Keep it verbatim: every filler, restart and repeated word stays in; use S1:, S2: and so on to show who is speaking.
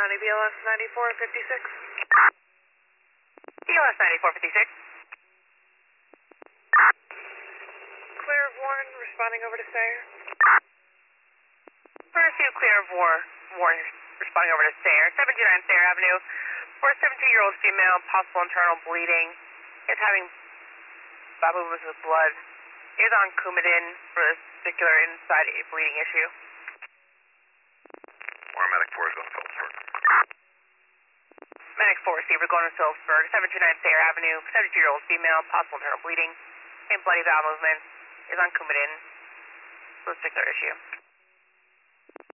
S1: County, B L S ninety-four fifty-six.
S2: B L S ninety-four fifty-six.
S1: Clear of Warren, responding over to Sayer.
S2: First two clear of war, Warren responding over to Sayer. seven two nine Sayer Avenue. For a seventeen-year-old female, possible internal bleeding. Is having bad movements with blood. Is on Coumadin for this particular inside bleeding issue.
S3: Warren Medic four is going to Phillipsburg.
S2: Medic four, receiver going to Phillipsburg. seven two nine Sayer Avenue. seventy-two-year-old female, possible internal bleeding. And bloody bowel movements. Is on Coumadin for this particular issue.